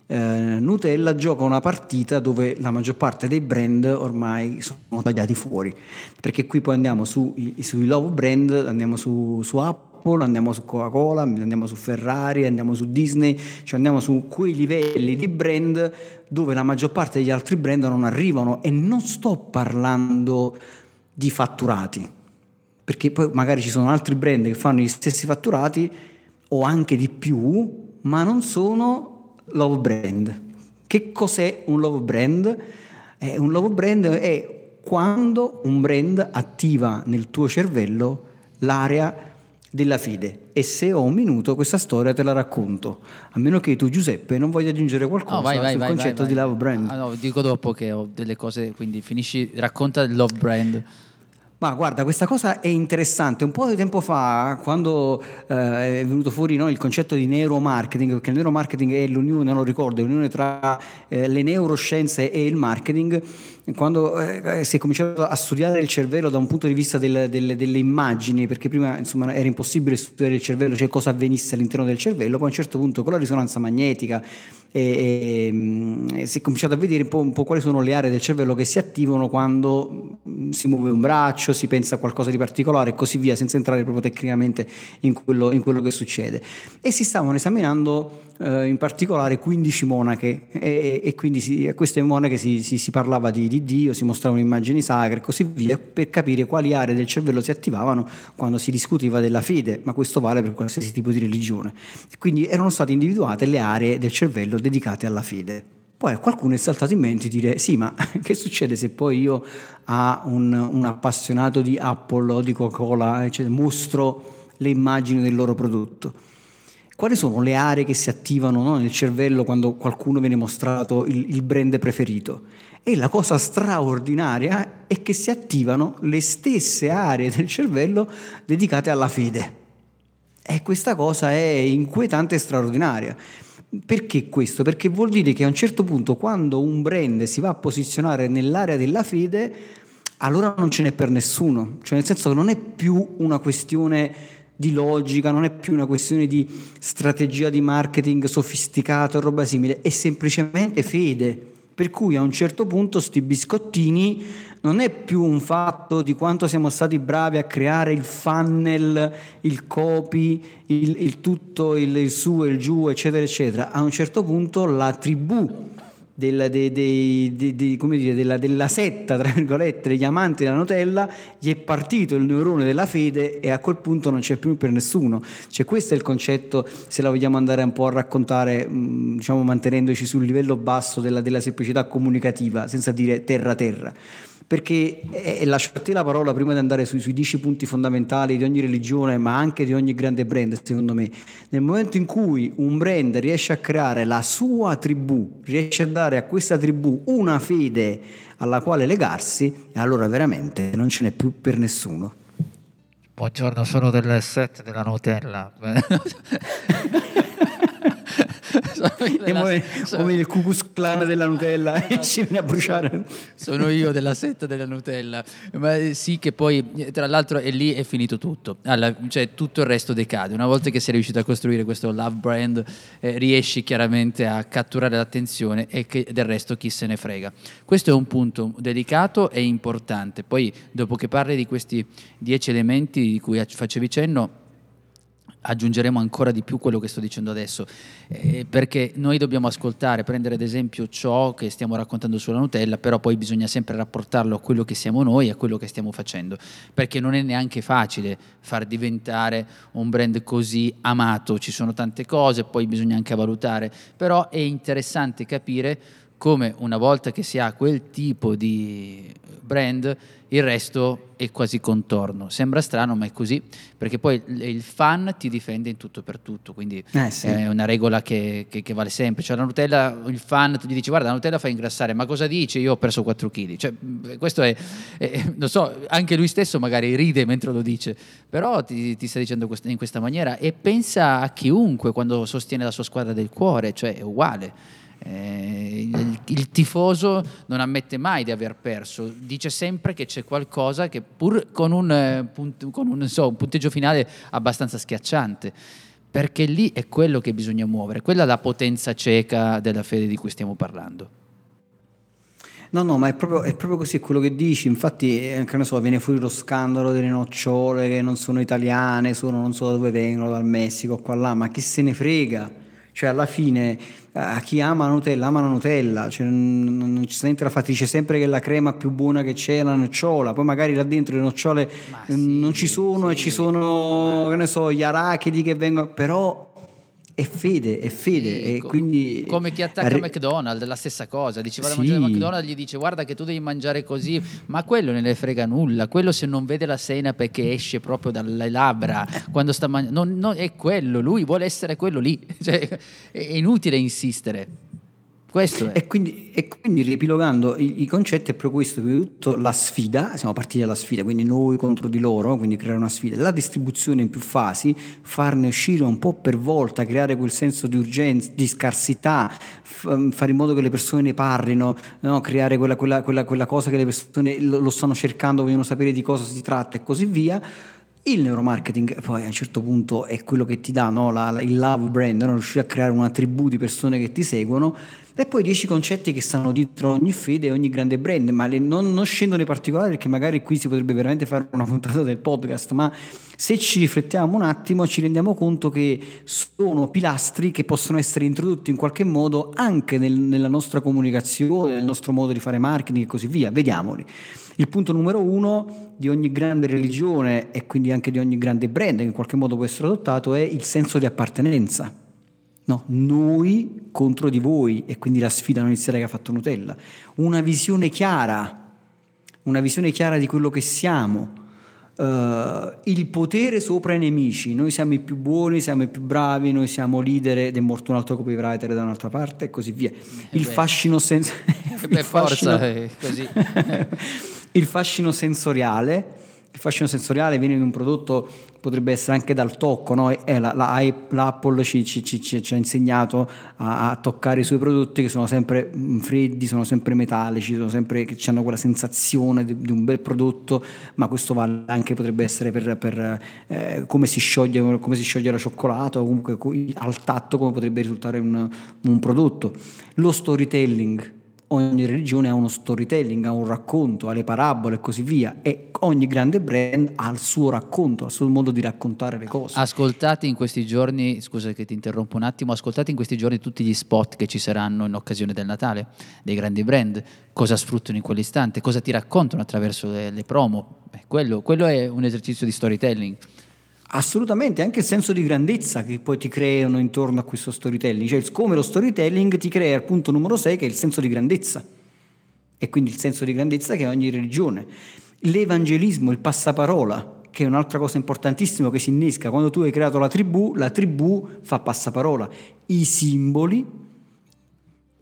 Nutella gioca una partita dove la maggior parte dei brand ormai sono tagliati fuori, perché qui poi andiamo sui love brand, andiamo su Apple, andiamo su Coca-Cola, andiamo su Ferrari, andiamo su Disney, cioè andiamo su quei livelli di brand dove la maggior parte degli altri brand non arrivano, e non sto parlando di fatturati, perché poi magari ci sono altri brand che fanno gli stessi fatturati o anche di più, ma non sono love brand. Che cos'è un love brand? Un love brand è quando un brand attiva nel tuo cervello l'area della fede, e se ho un minuto questa storia te la racconto, a meno che tu, Giuseppe, non voglia aggiungere qualcosa sul concetto di love brand. No, dico dopo che ho delle cose, quindi finisci, racconta il love brand. Ma guarda, questa cosa è interessante. Un po' di tempo fa, quando è venuto fuori, no, il concetto di neuromarketing, perché il neuromarketing è l'unione, non lo ricordo, è l'unione tra le neuroscienze e il marketing, quando si è cominciato a studiare il cervello da un punto di vista delle immagini, perché prima insomma era impossibile studiare il cervello, cioè cosa avvenisse all'interno del cervello, poi a un certo punto con la risonanza magnetica si è cominciato a vedere un po' quali sono le aree del cervello che si attivano quando si muove un braccio, si pensa a qualcosa di particolare e così via, senza entrare proprio tecnicamente in quello che succede. E si stavano esaminando in particolare 15 monache, e quindi a queste monache si parlava di Dio, si mostravano immagini sacre e così via, per capire quali aree del cervello si attivavano quando si discuteva della fede, ma questo vale per qualsiasi tipo di religione. Quindi erano state individuate le aree del cervello dedicate alla fede. Poi a qualcuno è saltato in mente di dire: sì, ma che succede se poi io a un appassionato di Apple o di Coca-Cola mostro le immagini del loro prodotto? Quali sono le aree che si attivano, no, nel cervello quando qualcuno viene mostrato il brand preferito? E la cosa straordinaria è che si attivano le stesse aree del cervello dedicate alla fede. E questa cosa è inquietante e straordinaria. Perché questo? Perché vuol dire che a un certo punto, quando un brand si va a posizionare nell'area della fede, allora non ce n'è per nessuno. Cioè, nel senso che non è più una questione di logica, non è più una questione di strategia di marketing sofisticato e roba simile, è semplicemente fede. Per cui a un certo punto sti biscottini non è più un fatto di quanto siamo stati bravi a creare il funnel, il copy, il tutto, il su e il giù, eccetera, eccetera. A un certo punto la tribù della setta, tra virgolette, degli amanti della Nutella, gli è partito il neurone della fede e a quel punto non c'è più per nessuno. Cioè, questo è il concetto, se la vogliamo andare un po' a raccontare, diciamo, mantenendoci sul livello basso della semplicità comunicativa, senza dire terra. Perché lascio a te la parola prima di andare sui 10 punti fondamentali di ogni religione, ma anche di ogni grande brand. Secondo me, nel momento in cui un brand riesce a creare la sua tribù, riesce a dare a questa tribù una fede alla quale legarsi, allora veramente non ce n'è più per nessuno. Buongiorno, sono del set della Nutella. Come il Ku Klux Klan della Nutella e ci viene a bruciare. Sono io della setta della Nutella. Ma sì, che poi tra l'altro è lì è finito tutto. Cioè tutto il resto decade. Una volta che sei riuscito a costruire questo love brand, riesci chiaramente a catturare l'attenzione e che del resto chi se ne frega. Questo è un punto delicato e importante. Poi dopo che parli di questi 10 elementi di cui facevi cenno, aggiungeremo ancora di più quello che sto dicendo adesso, perché noi dobbiamo ascoltare, prendere ad esempio ciò che stiamo raccontando sulla Nutella, però poi bisogna sempre rapportarlo a quello che siamo noi e a quello che stiamo facendo, perché non è neanche facile far diventare un brand così amato, ci sono tante cose, poi bisogna anche valutare, però è interessante capire come una volta che si ha quel tipo di brand il resto è quasi contorno. Sembra strano ma è così, perché poi il fan ti difende in tutto per tutto, quindi Sì. è una regola che vale sempre. Cioè la Nutella, il fan tu gli dici guarda la Nutella fa ingrassare, ma cosa dici? Io ho perso 4 kg, cioè, questo è non so, anche lui stesso magari ride mentre lo dice, però ti sta dicendo in questa maniera, e pensa a chiunque quando sostiene la sua squadra del cuore, cioè è uguale. Il tifoso non ammette mai di aver perso, dice sempre che c'è qualcosa che pur con un punteggio finale abbastanza schiacciante, perché lì è quello che bisogna muovere, quella è la potenza cieca della fede di cui stiamo parlando. No, ma è proprio così quello che dici. Infatti, che ne so, viene fuori lo scandalo delle nocciole che non sono italiane, sono non so da dove vengono, dal Messico, qua là, ma chi se ne frega? Cioè, alla fine, a chi ama la Nutella, cioè, non ci sta niente da fare, dice sempre che la crema più buona che c'è è la nocciola, poi magari là dentro le nocciole non ci sono, e ci sono, che ne so, gli arachidi che vengono, però è fede, e quindi come chi attacca McDonald's, la stessa cosa, dice vado a mangiare McDonald's, gli dice guarda che tu devi mangiare così, ma quello non ne frega nulla, quello se non vede la senape che esce proprio dalle labbra quando sta mangiando, non è quello, lui vuole essere quello lì, cioè, è inutile insistere. Questo è. E quindi riepilogando i concetti, è proprio questo, prima di tutto la sfida, siamo partiti dalla sfida, quindi noi contro di loro, quindi creare una sfida, la distribuzione in più fasi, farne uscire un po' per volta, creare quel senso di urgenza, di scarsità, fare in modo che le persone ne parlino, no? Creare quella cosa che le persone lo stanno cercando, vogliono sapere di cosa si tratta e così via. Il neuromarketing poi a un certo punto è quello che ti dà, no? Il love brand, no? Riuscire a creare una tribù di persone che ti seguono, e poi 10 concetti che stanno dietro ogni fede e ogni grande brand, ma non scendo nei particolari perché magari qui si potrebbe veramente fare una puntata del podcast, ma se ci riflettiamo un attimo ci rendiamo conto che sono pilastri che possono essere introdotti in qualche modo anche nella nostra comunicazione, nel nostro modo di fare marketing e così via. Vediamoli. Il punto numero 1 di ogni grande religione e quindi anche di ogni grande brand che in qualche modo può essere adottato è il senso di appartenenza. No, noi contro di voi, e quindi la sfida non iniziale che ha fatto Nutella. Una visione chiara di quello che siamo, il potere sopra i nemici, noi siamo i più buoni, siamo i più bravi, noi siamo leader, ed è morto un altro copywriter da un'altra parte e così via. Il fascino Così. Il fascino sensoriale viene in un prodotto, potrebbe essere anche dal tocco, no? L'Apple ci ha insegnato a toccare i suoi prodotti che sono sempre freddi, sono sempre metallici, sono sempre che hanno quella sensazione di un bel prodotto, ma questo vale anche, potrebbe essere per come si scioglie la cioccolato, o comunque al tatto come potrebbe risultare un prodotto. Lo storytelling. Ogni religione ha uno storytelling, ha un racconto, ha le parabole e così via, e ogni grande brand ha il suo racconto, ha il suo modo di raccontare le cose. Ascoltate in questi giorni, scusa che ti interrompo un attimo, ascoltate in questi giorni tutti gli spot che ci saranno in occasione del Natale dei grandi brand, cosa sfruttano in quell'istante, cosa ti raccontano attraverso le promo. Quello è un esercizio di storytelling. Assolutamente, anche il senso di grandezza che poi ti creano intorno a questo storytelling, cioè come lo storytelling ti crea il punto numero 6 che è il senso di grandezza, e quindi il senso di grandezza che ha ogni religione. L'evangelismo, il passaparola, che è un'altra cosa importantissima che si innesca quando tu hai creato la tribù fa passaparola, i simboli,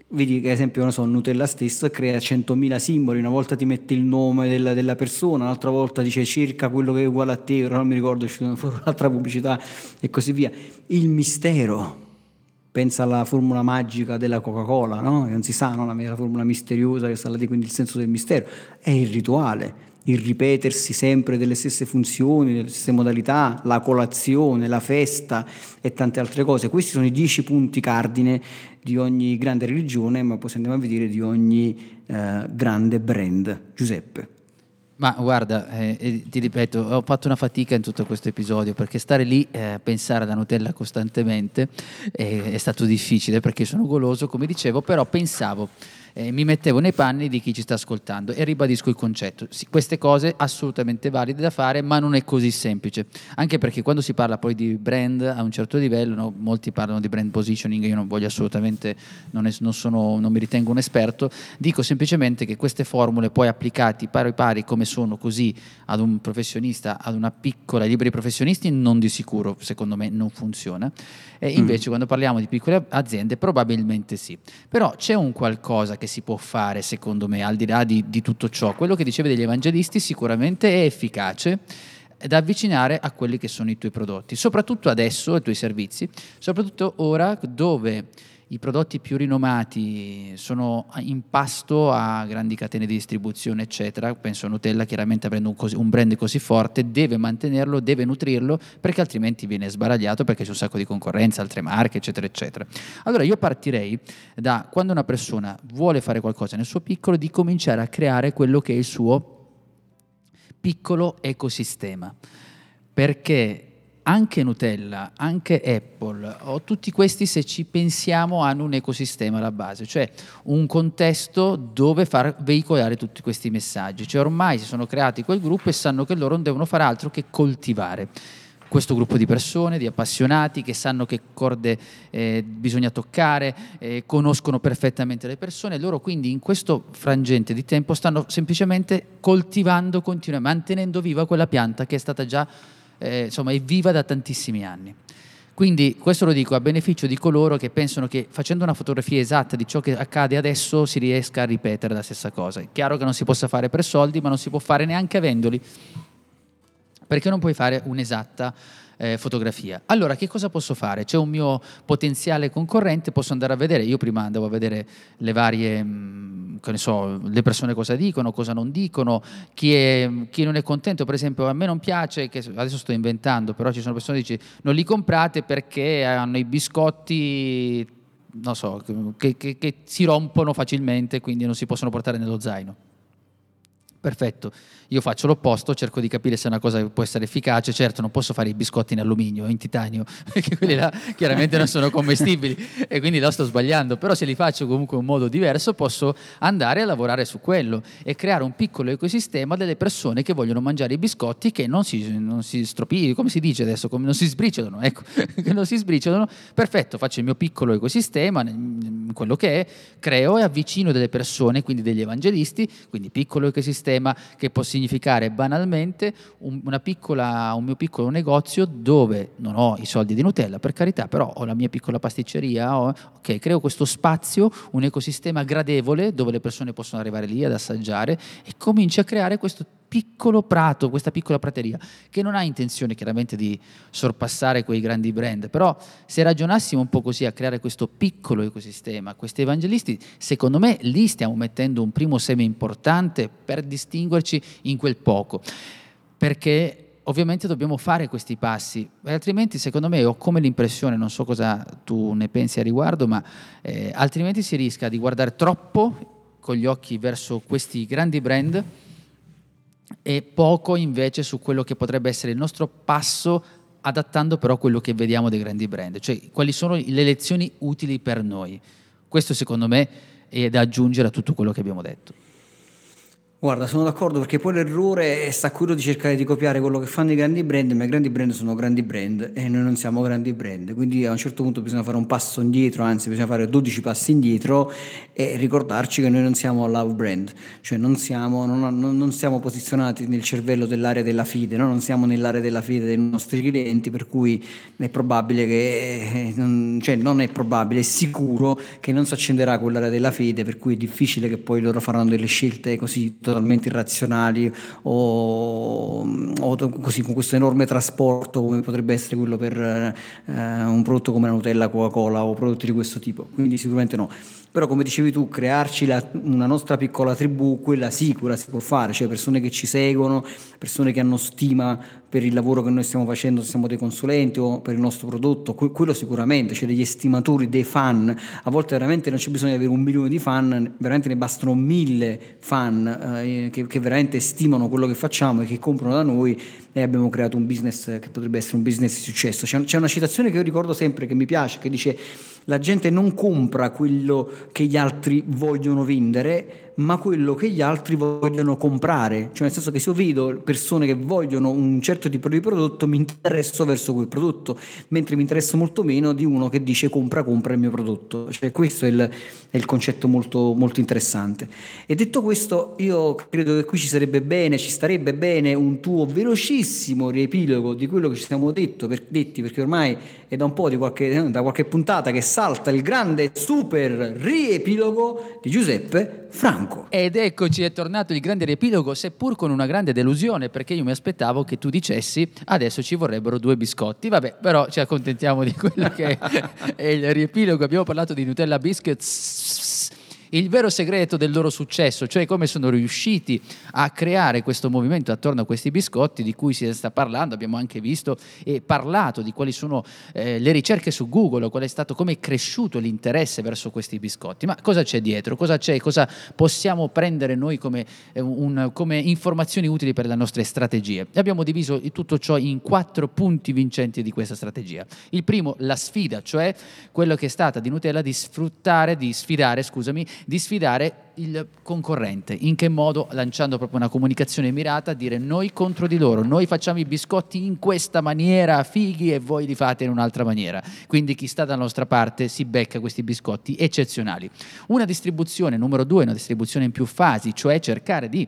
Vedi che ad esempio, non so, Nutella stesso crea 100.000 simboli, una volta ti mette il nome della persona, un'altra volta dice circa quello che è uguale a te, ora non mi ricordo, c'è un'altra pubblicità e così via. Il mistero, pensa alla formula magica della Coca-Cola, no? Che non si sa, no? La formula misteriosa che sta là, quindi il senso del mistero, è il rituale. Il ripetersi sempre delle stesse funzioni, delle stesse modalità, la colazione, la festa e tante altre cose. Questi sono i 10 punti cardine di ogni grande religione, ma poi andiamo a vedere di ogni grande brand. Giuseppe. Ma guarda, ti ripeto, ho fatto una fatica in tutto questo episodio perché stare lì a pensare alla Nutella costantemente è stato difficile perché sono goloso, come dicevo, però pensavo, mi mettevo nei panni di chi ci sta ascoltando e ribadisco il concetto. Sì, queste cose assolutamente valide da fare, ma non è così semplice, anche perché quando si parla poi di brand a un certo livello, no, molti parlano di brand positioning, io non voglio assolutamente, non mi ritengo un esperto, dico semplicemente che queste formule poi applicate pari pari come sono così ad un professionista, ad una piccola, ai liberi professionisti, non di sicuro, secondo me non funziona, e invece quando parliamo di piccole aziende probabilmente sì. Però c'è un qualcosa che si può fare, secondo me, al di là di tutto ciò. Quello che dicevi degli evangelisti sicuramente è efficace da avvicinare a quelli che sono i tuoi prodotti, soprattutto adesso, i tuoi servizi, soprattutto ora dove i prodotti più rinomati sono in pasto a grandi catene di distribuzione, eccetera. Penso a Nutella, chiaramente avendo un brand così forte, deve mantenerlo, deve nutrirlo, perché altrimenti viene sbaragliato, perché c'è un sacco di concorrenza, altre marche, eccetera, eccetera. Allora io partirei da quando una persona vuole fare qualcosa nel suo piccolo, di cominciare a creare quello che è il suo piccolo ecosistema, perché anche Nutella, anche Apple, o tutti questi, se ci pensiamo, hanno un ecosistema alla base, cioè un contesto dove far veicolare tutti questi messaggi. Cioè ormai si sono creati quel gruppo e sanno che loro non devono fare altro che coltivare questo gruppo di persone, di appassionati che sanno che corde bisogna toccare, conoscono perfettamente le persone, loro quindi in questo frangente di tempo stanno semplicemente coltivando, mantenendo viva quella pianta che è stata già insomma è viva da tantissimi anni. Quindi questo lo dico a beneficio di coloro che pensano che facendo una fotografia esatta di ciò che accade adesso si riesca a ripetere la stessa cosa. È chiaro che non si possa fare per soldi, ma non si può fare neanche avendoli, perché non puoi fare un'esatta fotografia. Allora che cosa posso fare? C'è un mio potenziale concorrente, posso andare a vedere. Io prima andavo a vedere le varie che ne so, le persone cosa dicono, cosa non dicono, chi non è contento. Per esempio a me non piace, che adesso sto inventando, però ci sono persone che dicono non li comprate perché hanno i biscotti, non so, che si rompono facilmente, quindi non si possono portare nello zaino. Perfetto, io faccio l'opposto, cerco di capire se è una cosa che può essere efficace. Certo, non posso fare i biscotti in alluminio o in titanio, perché quelli là chiaramente non sono commestibili e quindi là sto sbagliando, però se li faccio comunque in un modo diverso posso andare a lavorare su quello e creare un piccolo ecosistema delle persone che vogliono mangiare i biscotti, che non si stropicciano, come si dice adesso, non si sbriciolano, ecco, che non si sbriciolano. Perfetto, faccio il mio piccolo ecosistema, quello che è, creo e avvicino delle persone, quindi degli evangelisti, quindi piccolo ecosistema che può significare banalmente un mio piccolo negozio dove non ho i soldi di Nutella, per carità, però ho la mia piccola pasticceria, ok, creo questo spazio, un ecosistema gradevole dove le persone possono arrivare lì ad assaggiare e cominci a creare questo piccolo prato, questa piccola prateria, che non ha intenzione chiaramente di sorpassare quei grandi brand, però se ragionassimo un po' così a creare questo piccolo ecosistema, questi evangelisti, secondo me lì stiamo mettendo un primo seme importante per distinguerci in quel poco, perché ovviamente dobbiamo fare questi passi, altrimenti secondo me ho come l'impressione, non so cosa tu ne pensi a riguardo, ma altrimenti si rischia di guardare troppo con gli occhi verso questi grandi brand e poco invece su quello che potrebbe essere il nostro passo, adattando però quello che vediamo dei grandi brand, cioè quali sono le lezioni utili per noi. Questo secondo me è da aggiungere a tutto quello che abbiamo detto. Guarda, sono d'accordo perché poi l'errore sta a quello di cercare di copiare quello che fanno i grandi brand, ma i grandi brand sono grandi brand e noi non siamo grandi brand, quindi a un certo punto bisogna fare un passo indietro, anzi bisogna fare 12 passi indietro e ricordarci che noi non siamo love brand, cioè non siamo posizionati nel cervello dell'area della fide, no? Non siamo nell'area della fide dei nostri clienti, per cui è probabile che, cioè non è probabile, è sicuro che non si accenderà quell'area della fede, per cui è difficile che poi loro faranno delle scelte così totalmente irrazionali o così con questo enorme trasporto come potrebbe essere quello per un prodotto come la Nutella, Coca-Cola o prodotti di questo tipo, quindi sicuramente no. Però come dicevi tu, crearci una nostra piccola tribù, quella si può fare, cioè persone che ci seguono, persone che hanno stima per il lavoro che noi stiamo facendo, se siamo dei consulenti o per il nostro prodotto, quello sicuramente, cioè degli estimatori, dei fan. A volte veramente non c'è bisogno di avere 1 milione di fan, veramente ne bastano 1000 fan che veramente stimano quello che facciamo e che comprano da noi, e abbiamo creato un business che potrebbe essere un business di successo. C'è una citazione che io ricordo sempre, che mi piace, che dice: la gente non compra quello che gli altri vogliono vendere, ma quello che gli altri vogliono comprare. Cioè nel senso che se io vedo persone che vogliono un certo tipo di prodotto, mi interesso verso quel prodotto, mentre mi interesso molto meno di uno che dice compra il mio prodotto. Cioè questo è il concetto molto, molto interessante. E detto questo, io credo che qui ci starebbe bene un tuo velocissimo riepilogo di quello che ci siamo detti, perché ormai è da un po' da qualche puntata che salta il grande super riepilogo di Giuseppe Franco. Ed eccoci, è tornato il grande riepilogo, seppur con una grande delusione, perché io mi aspettavo che tu dicessi adesso ci vorrebbero 2 biscotti. Vabbè, però ci accontentiamo di quello che è il riepilogo. Abbiamo parlato di Nutella Biscuits, il vero segreto del loro successo, cioè come sono riusciti a creare questo movimento attorno a questi biscotti di cui si sta parlando. Abbiamo anche visto e parlato di quali sono le ricerche su Google, come è cresciuto l'interesse verso questi biscotti. Ma cosa c'è dietro? Cosa possiamo prendere noi come informazioni utili per le nostre strategie? Abbiamo diviso tutto ciò in 4 punti vincenti di questa strategia. Il primo, la sfida, cioè quello che è stata di Nutella di sfidare il concorrente. In che modo? Lanciando proprio una comunicazione mirata, dire noi contro di loro, noi facciamo i biscotti in questa maniera, fighi, e voi li fate in un'altra maniera. Quindi chi sta dalla nostra parte si becca questi biscotti eccezionali. Una distribuzione, numero 2, una distribuzione in più fasi, cioè cercare di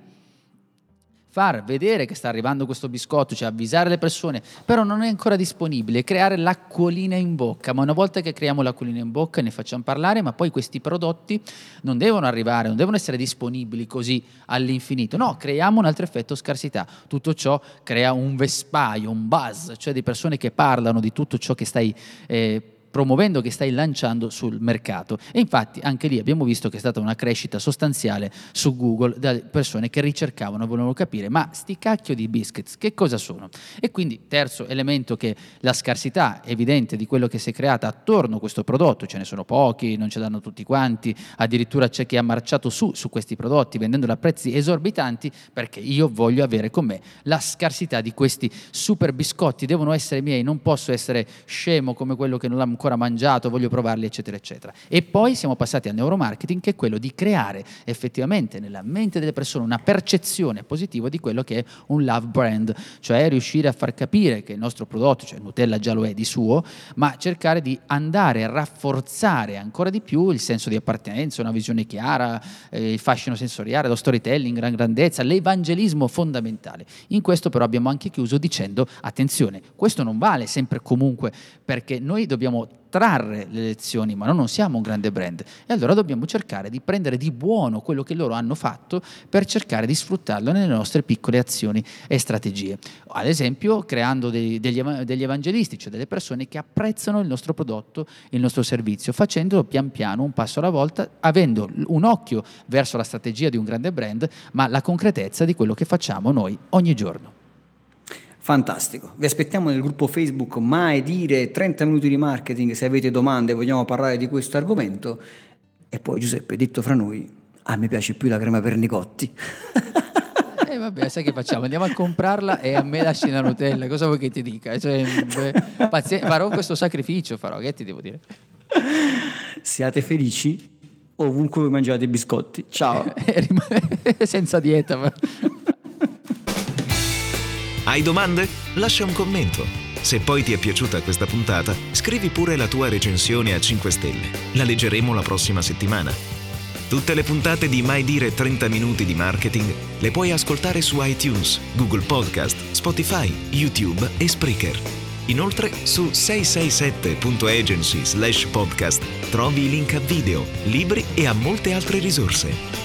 far vedere che sta arrivando questo biscotto, cioè avvisare le persone, però non è ancora disponibile, creare l'acquolina in bocca. Ma una volta che creiamo l'acquolina in bocca ne facciamo parlare, ma poi questi prodotti non devono arrivare, non devono essere disponibili così all'infinito, no, creiamo un altro effetto scarsità. Tutto ciò crea un vespaio, un buzz, cioè di persone che parlano di tutto ciò che stai promuovendo, che stai lanciando sul mercato. E infatti anche lì abbiamo visto che è stata una crescita sostanziale su Google da persone che ricercavano, volevano capire ma sti cacchio di biscuits che cosa sono. E quindi terzo elemento, che la scarsità evidente di quello che si è creata attorno a questo prodotto. Ce ne sono pochi, non ce l'hanno tutti quanti, addirittura c'è chi ha marciato su questi prodotti vendendoli a prezzi esorbitanti, perché io voglio avere con me la scarsità di questi super biscotti, devono essere miei, non posso essere scemo come quello che non l'ha ancora mangiato, voglio provarli, eccetera eccetera. E poi siamo passati al neuromarketing, che è quello di creare effettivamente nella mente delle persone una percezione positiva di quello che è un love brand, cioè riuscire a far capire che il nostro prodotto, cioè Nutella già lo è di suo, ma cercare di andare a rafforzare ancora di più il senso di appartenenza, una visione chiara, il fascino sensoriale, lo storytelling, la grandezza, l'evangelismo fondamentale. In questo però abbiamo anche chiuso dicendo attenzione, questo non vale sempre comunque, perché noi dobbiamo trarre le lezioni, ma noi non siamo un grande brand, e allora dobbiamo cercare di prendere di buono quello che loro hanno fatto per cercare di sfruttarlo nelle nostre piccole azioni e strategie. Ad esempio creando degli evangelisti, cioè delle persone che apprezzano il nostro prodotto, il nostro servizio, facendolo pian piano, un passo alla volta, avendo un occhio verso la strategia di un grande brand, ma la concretezza di quello che facciamo noi ogni giorno. Fantastico, vi aspettiamo nel gruppo Facebook Mai Dire 30 minuti di marketing se avete domande e vogliamo parlare di questo argomento. E poi Giuseppe, detto fra noi, a me piace più la crema per Nicotti. Vabbè, sai che facciamo? Andiamo a comprarla e a me lasci la Nutella, cosa vuoi che ti dica? Cioè, farò questo sacrificio, che ti devo dire? Siate felici ovunque voi mangiate i biscotti. Ciao. Senza dieta. Hai domande? Lascia un commento. Se poi ti è piaciuta questa puntata, scrivi pure la tua recensione a 5 stelle. La leggeremo la prossima settimana. Tutte le puntate di Mai Dire 30 Minuti di Marketing le puoi ascoltare su iTunes, Google Podcast, Spotify, YouTube e Spreaker. Inoltre su 667.agency/podcast trovi i link a video, libri e a molte altre risorse.